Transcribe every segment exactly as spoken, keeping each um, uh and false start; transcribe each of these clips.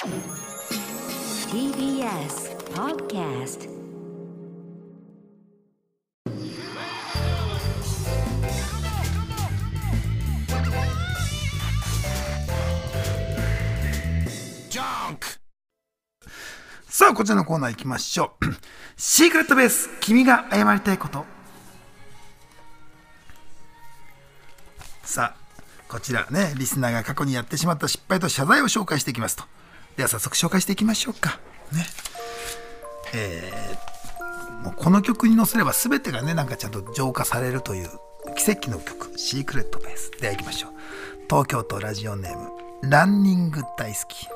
ティービーエス Podcast。 さあこちらのコーナー行きましょう。シークレットベース、君が謝りたいこと。さあこちらね、リスナーが過去にやってしまった失敗と謝罪を紹介していきますと。では早速紹介していきましょうかね。えー、もうこの曲に乗せれば全てがね、なんかちゃんと浄化されるという奇跡の曲、シークレットベース。では行きましょう。東京都ラジオネームランニング大好き。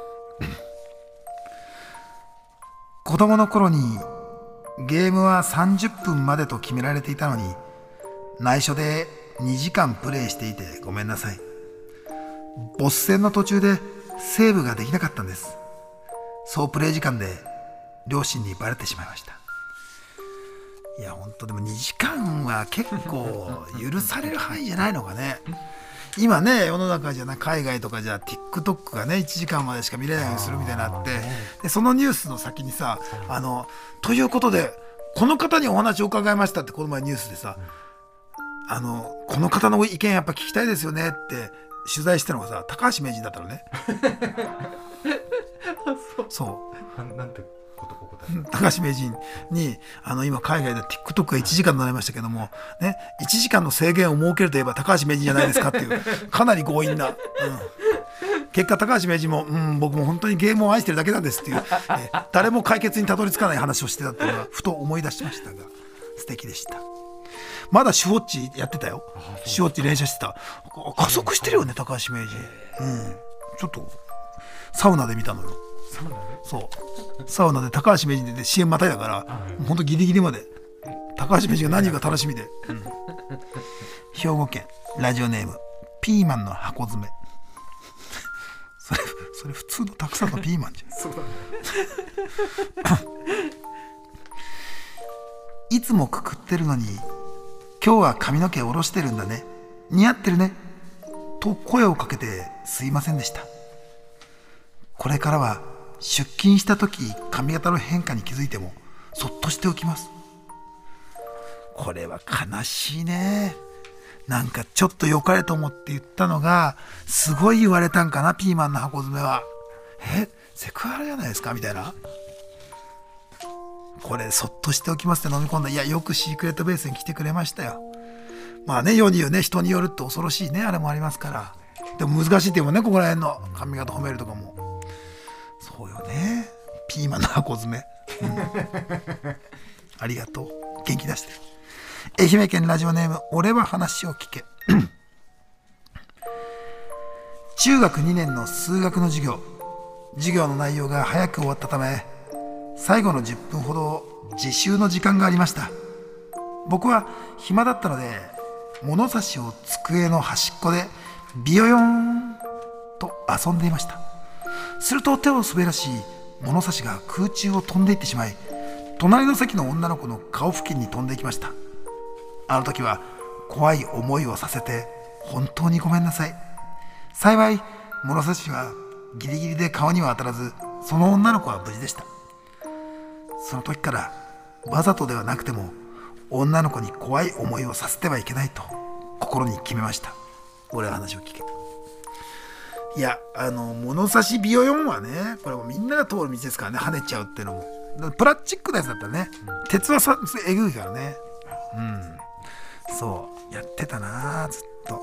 子供の頃にゲームはさんじゅっぷんまでと決められていたのに、内緒でにじかんプレイしていてごめんなさい。ボス戦の途中でセーブができなかったんです。総プレイ時間で両親にバレてしまいました。いや本当でもにじかんは結構許される範囲じゃないのかね。今ね、世の中じゃな、海外とかじゃ TikTok がねいちじかんまでしか見れないようにするみたいになって、でそのニュースの先にさ、あのということでこの方にお話を伺いましたって、この前ニュースでさ、あのこの方の意見やっぱ聞きたいですよねって取材したのがさ、高橋名人だったのね。そうなんてことここ高橋名人に、あの今海外で TikTok がいちじかんになりましたけども、ね、いちじかんの制限を設けるといえば高橋名人じゃないですかっていうかなり強引な、うん、結果高橋名人も、うん、僕も本当にゲームを愛してるだけなんですっていう、え誰も解決にたどり着かない話をしてたっていうのはふと思い出しましたが、素敵でした。まだシュウォッチやってたよ。シュウォッチ連射してた。加速してるよね高橋名人、うん、ちょっとサウナで見たのよ。 サウナでそうサウナで高橋名人で、ね、シーエム またいだから、もうほんとギリギリまで高橋名人が何が楽しみで、うん、兵庫県ラジオネームピーマンの箱詰め。それそれ普通のたくさんのピーマンじゃん。 そうだね。 いつもくくってるのに今日は髪の毛下ろしてるんだね、似合ってるねと声をかけてすいませんでした。これからは出勤した時髪型の変化に気づいてもそっとしておきます。これは悲しいね。なんかちょっと良かれと思って言ったのがすごい言われたんかな、ピーマンの箱詰めは。えセクハラじゃないですかみたいな。これそっとしておきますって飲み込んだ。いやよくシークレットベースに来てくれましたよ。まあね、世に言うね、人によるって恐ろしいねあれもありますから。でも難しいっていうもんね、ここら辺の髪型褒めるとかも。そうよね、ピーマンの箱詰め、うん、ありがとう、元気出して。愛媛県ラジオネーム俺は話を聞け。中学にねんの数学の授業授業の内容が早く終わったため、最後のじゅっぷんほど自習の時間がありました。僕は暇だったので物差しを机の端っこでビヨヨーンと遊んでいました。すると手を滑らし物差しが空中を飛んでいってしまい、隣の席の女の子の顔付近に飛んでいきました。あの時は怖い思いをさせて本当にごめんなさい。幸い物差しはギリギリで顔には当たらず、その女の子は無事でした。その時からわざとではなくても女の子に怖い思いをさせてはいけないと心に決めました。俺は話を聞け。いや、あの物差しビヨヨンはね、これもみんなが通る道ですからね、跳ねちゃうっていうのも。プラスチックのやつだったらね、うん、鉄はさえぐいからね。うん、そうやってたなずっと。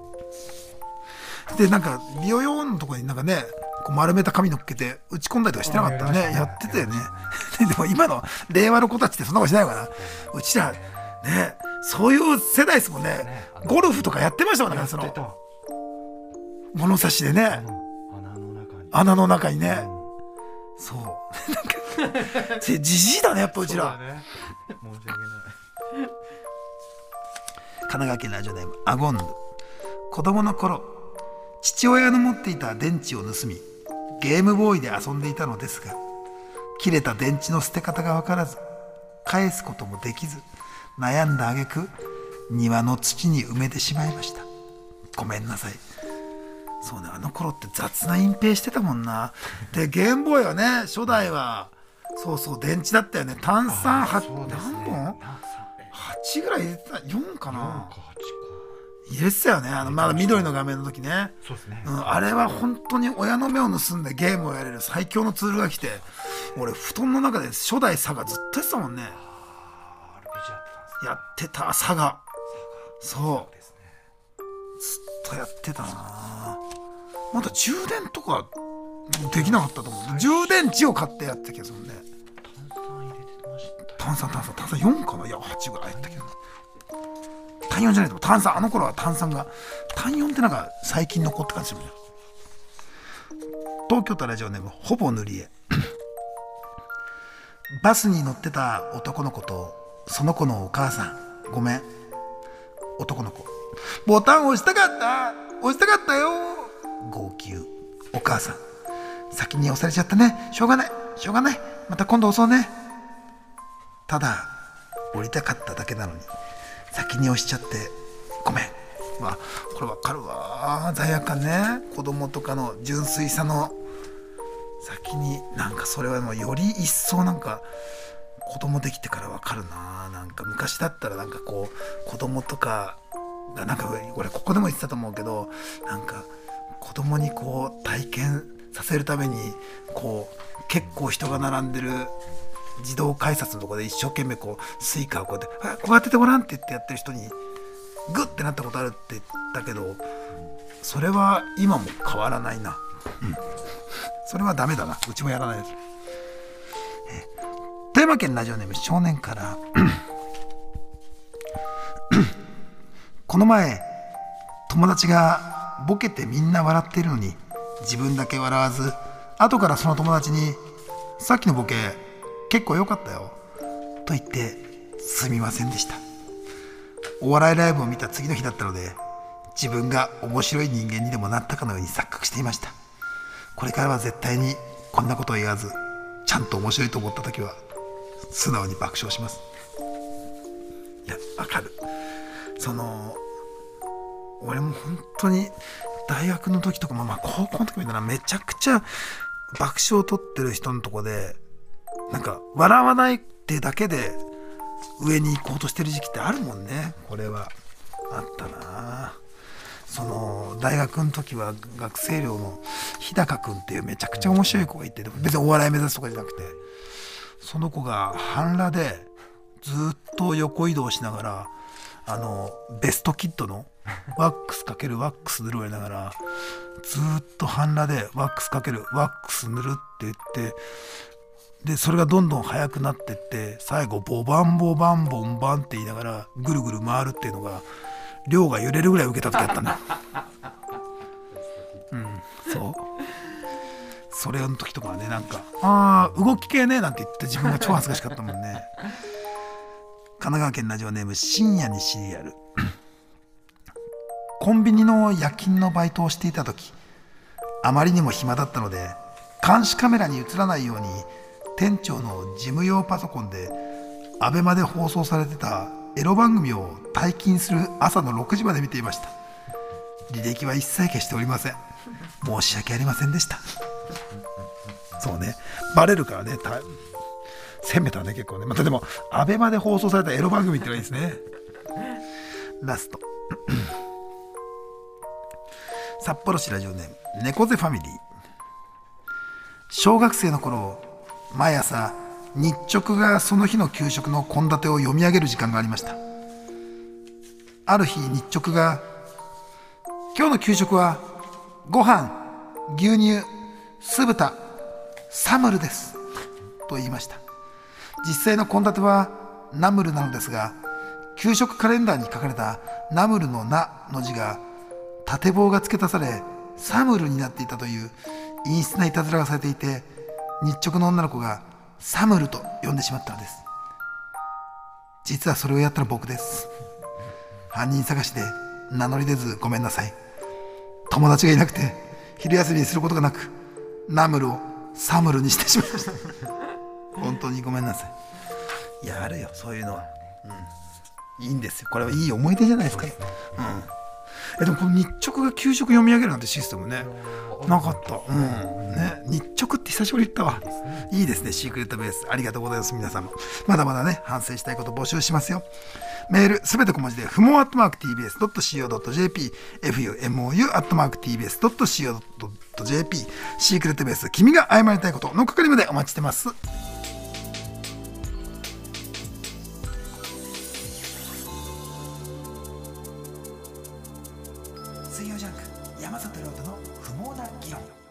でなんかビヨヨンのとこになんかね、こう丸めた紙乗っけて打ち込んだりとかしてなかったね。やってたよね。でも今の令和の子たちってそんなことしないのかな。うちらね、そういう世代ですもんね。ゴルフとかやってましたもんね。その物差しでね、 うん、穴の中に穴の中にね、うん、そうなんかじじいだねやっぱうちら。 そうだね、申し訳ない。 神奈川県ラジオネームアゴンヌ。子供の頃父親の持っていた電池を盗みゲームボーイで遊んでいたのですが、切れた電池の捨て方が分からず返すこともできず、悩んだ挙句庭の土に埋めてしまいました。ごめんなさい。 そうね、あの頃って雑な隠蔽してたもんな。でゲームボーイはね初代はそうそう電池だったよね。炭酸は、 そうですね、 何本ははちぐらい入れてた、よんかな、 よんかはちか。 入れてたよね、あのまだ緑の画面の時ね。 そうですね、 うん、あれは本当に親の目を盗んでゲームをやれる最強のツールが来て、俺布団の中で初代サガずっとやってたもんね。 あー アールピージー やってたんですね。 やってたサガ、そうですね。 ずっとやってたな。まだ充電とかできなかったと思う。充電池を買ってやってた気がするもんね。 炭酸入れてました。 炭酸炭酸炭酸よんかな、いやはちぐらいやったけど、単よんじゃないと炭酸、あの頃は炭酸が単よんってなんか最近残って感じするじゃん。東京都ラジオネームほぼ塗り絵。バスに乗ってた男の子とその子のお母さん、ごめん。男の子、ボタン押したかった、押したかったよ、号泣。お母さん、先に押されちゃったね、しょうがないしょうがない、また今度押そうね。ただ降りたかっただけなのに先に押しちゃってごめん。まあこれわかるわ、罪悪感ね。子供とかの純粋さの先に、なんかそれはもうより一層なんか子供できてからわかるな。なんか昔だったらなんかこう子供とかがなんか、俺ここでも言ってたと思うけど、なんか子供にこう体験させるためにこう結構人が並んでる自動改札のところで一生懸命こうスイカをこうやって「あ、こうやっててごらん」って言ってやってる人にグッてなったことあるって言ったけど、それは今も変わらないな。うん、それはダメだな、うちもやらないです。え富山県ラジオネーム少年からこの前友達がボケてみんな笑っているのに自分だけ笑わず、後からその友達に「さっきのボケ結構良かったよ」と言ってすみませんでした。お笑いライブを見た次の日だったので、自分が面白い人間にでもなったかのように錯覚していました。これからは絶対にこんなことを言わず、ちゃんと面白いと思った時は素直に爆笑します。いや、わかる。その俺も本当に大学の時とかも、まあ高校の時みたいな、めちゃくちゃ爆笑を取ってる人のとこでなんか笑わないってだけで上に行こうとしてる時期ってあるもんね。これはあったな。その大学の時は学生寮の日高くんっていうめちゃくちゃ面白い子がいて、別にお笑い目指すとかじゃなくて、その子が半裸でずっと横移動しながら、あのベストキットのワックスかけるワックス塗るをやりながら、ずっと半裸でワックスかけるワックス塗るって言って、でそれがどんどん速くなってって、最後ボバンボバンボンバンって言いながらぐるぐる回るっていうのが、寮が揺れるぐらい受けた時あったな。うん、そう。それの時とかはね、なんかああ動き系ねなんて言って自分が超恥ずかしかったもんね。神奈川県ラジオネーム深夜にシリアル。コンビニの夜勤のバイトをしていた時、あまりにも暇だったので監視カメラに映らないように店長の事務用パソコンでアベマで放送されてたエロ番組を退勤する朝のろくじまで見ていました。履歴は一切消しておりません。申し訳ありませんでした。そうね、バレるからね、攻めたね結構ね。またでもアベマで放送されたエロ番組ってのがいいですね。ラスト札幌市ラジオネーム猫背ファミリー。小学生の頃、毎朝日直がその日の給食の献立を読み上げる時間がありました。ある日日直が今日の給食はご飯、牛乳、酢豚、サムルですと言いました。実際の献立はナムルなのですが、給食カレンダーに書かれたナムルのナの字が縦棒が付け足されサムルになっていたという陰湿ないたずらがされていて、日直の女の子がサムルと呼んでしまったのです。実はそれをやったのは僕です。犯人探しで名乗り出ずごめんなさい。友達がいなくて昼休みにすることがなく、ナムルをサムルにしてしまいました。本当にごめんなさい。いや、あるよそういうのは、うん、いいんですよ。これはいい思い出じゃないですか。うん、 えでもこの日直が給食読み上げるなんてシステムねなかった。うんね、日直って久しぶりに言ったわ。いいですね、シークレットベース。ありがとうございます。皆さんもまだまだね反省したいこと募集しますよ。メールすべて小文字でふもアットマーク ティービーエスドットシーオードットジェーピー エフユーエムオーユー アットマーク ティービーエスドットシーオードットジェーピー シークレットベース君が謝りたいことの係までお待ちしてます。水曜ジャンク山里亮太の不毛な議論。